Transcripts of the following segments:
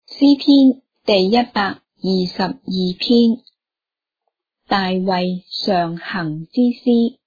詩篇第122篇，大衛上行之詩。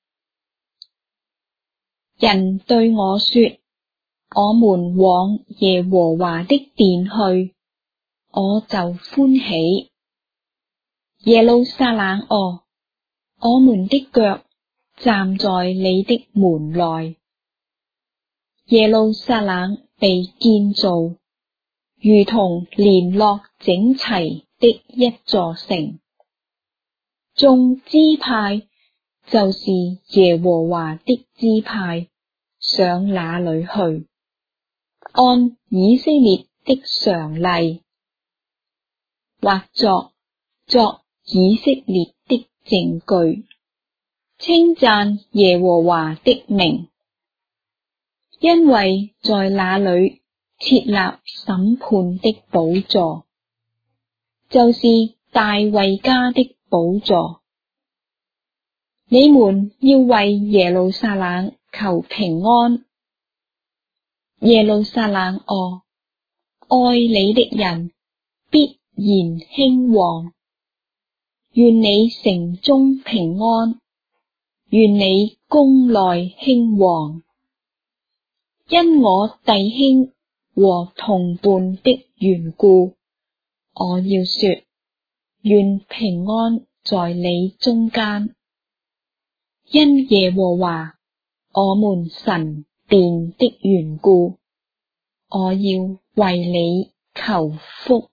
人對我說：我們往耶和華的殿去，我就歡喜。耶路撒冷哦，我們的腳站在你的門內。耶路撒冷被建造，如同聯絡整齊的一座城。眾支派就是耶和華的支派，上那裏去，按以色列的常例，或作以色列的證據，稱讚耶和華的名，因為在那裏設立審判的寶座，就是大衛家的寶座。你們要為耶路撒冷求平安。耶路撒冷哦，愛你的人必然興旺。願你城中平安，願你宮內興旺。因我弟兄和同伴的緣故，我要說，願平安在你中間。因耶和華我們神殿的緣故，我要為你求福。